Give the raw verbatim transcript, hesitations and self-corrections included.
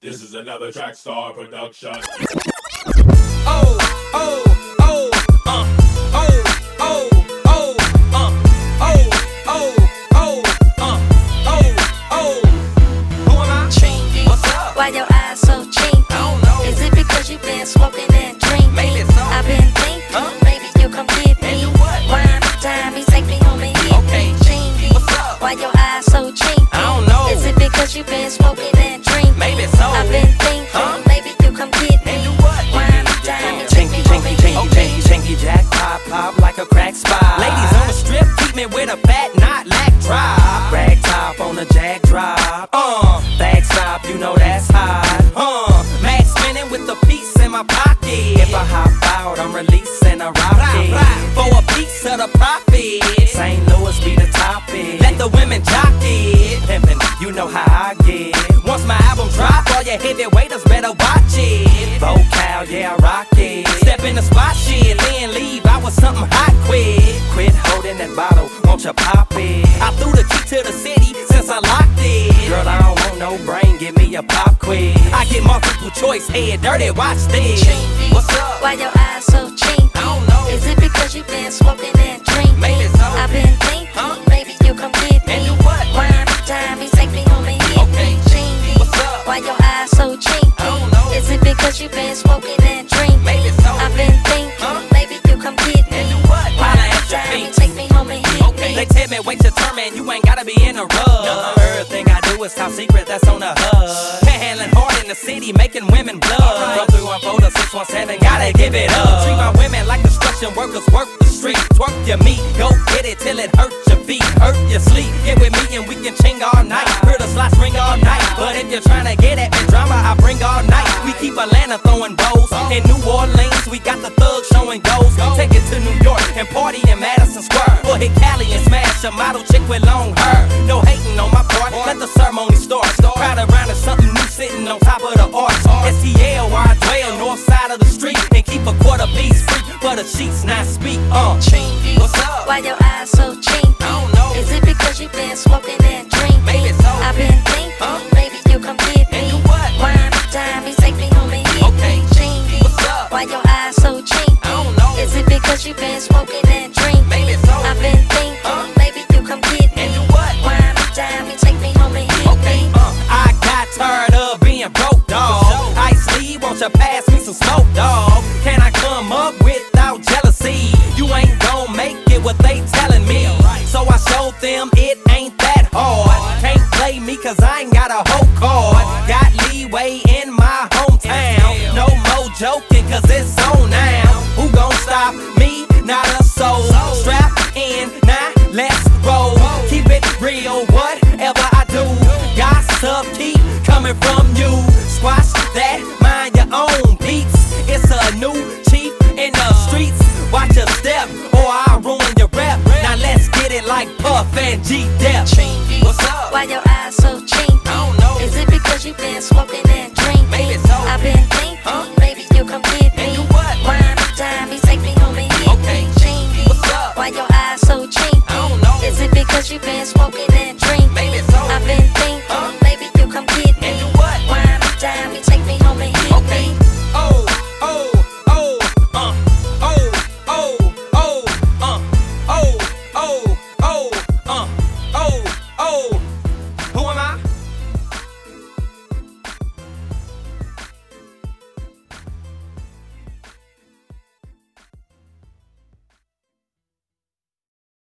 This is another Trackstar production. Oh, oh, oh, uh, oh, oh, oh, uh, oh, oh, oh, uh, oh, oh. Who am I? Chingy. What's up? Why your eyes so chinky? I don't know. Is it because you been smoking and drinking? Maybe so. I've been thinking, huh? Maybe you come get me. And do what? One time he take me home and hit Okay. me. Chingy. What's up? Why your eyes so chinky? I don't know. Is it because you been smoking and drinking? Maybe so. I've been thinking, huh? Maybe you come get me. And do what? One time he take me Chinky, home chinky, and chinky, hit me. chinky, chinky, jack, pop, pop like a crack spot. Ladies on the strip, keep me with a fat, not lack drop. Rag top on a jack drop. Uh, Bag stop, you know that's hot. uh, mad spinning with the piece in my pocket. If I hop out, I'm releasing a Rah, rocket. rah, for a piece of the profit. Saint Louis be the topic. Let the women jock it. Pimpin', you know how I get. Once my album drop, all your heavyweights better watch it. Vocal, yeah, I rock it. Step in the spot, shit, then leave. I was something hot, quick. Quit holding that bottle, won't you pop it? I threw the key to the city since I locked it. Girl, I don't want no brain, give me a pop quiz. I get multiple choice, head dirty, watch this. Chingy. What's up? Why your eyes so chinky? I don't know. Is it because you been smoking and drinking? Maybe so. I've been thinking, Huh? Maybe you come get me. And do what? One time he take me home and hit Okay. me. Chingy. What's up? Why your eyes so chinky? I don't know. Is it because you been smoking and drinking? Maybe so. I've been thinking, Huh? Maybe you come get me. And do what? One Holla at your time he feet. take me home and hit Okay. me. They tell me wait your turn, man. You ain't gotta be in a rush. The everything I do is top secret, that's on the hush. Handling hard in the city, making women blood. Right. From three one four to six one seven, gotta give it up. Treat my women like construction workers, work the street. Twerk your meat, go get it till it hurts your feet, hurt your sleep. Get with me and we can ching all night. Hear the slots ring all night. But if you're trying to get at me drama, I bring all night. We keep Atlanta throwing bows. In New Orleans, we got the thugs showing goals. Take it to New York and party in Madison Square. Or hit Cali and smash a model chick with long hair. No hating on my part, let the ceremony start. Crowd around is something new sitting on top of the arch. S T L where I dwell, north side of the street. And keep a quarter piece free for the sheets not speak. Uh, Chingy. What's up? Why your eyes so chinky? I don't know. Is it because you been smoking and drinking? Maybe so. I've been thinking, Huh? Maybe you come get me. And do what? One time he take me home and hit Okay. me. Chingy. What's up? Why your eyes so chinky? I don't know. Is it because you been smoking and drinking? Maybe so. I've been thinking, Huh? Maybe you come get me. And do what? One time he take me home and hit Okay, me. uh, I got tired of being broke, dog. Ice Lee, won't you pass me some smoke, dog? Can I come up without jealousy? You ain't gon' make it what they telling me. So I showed them it ain't that hard. Can't play me cause I ain't got a whole card. Got leeway in my hometown. No more joking cause it's on now. Who gon' stop me? Not a soul. Strap in, now let's roll. Keep it real, whatever I do. Gossip keep coming from you. Squash that, mind your own beats. It's a new chief in the streets. Watch your step or I'll ruin your rep. Now let's get it like Puff and G-Dep. What's up? Why your eyes so chinky? I don't know. Is it because you been smoking